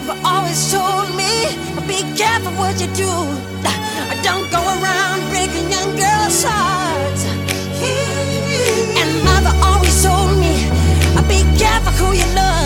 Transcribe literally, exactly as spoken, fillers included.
People always told me, be careful what you do. Don't go around breaking young girls' hearts. And mother always told me, be careful who you love.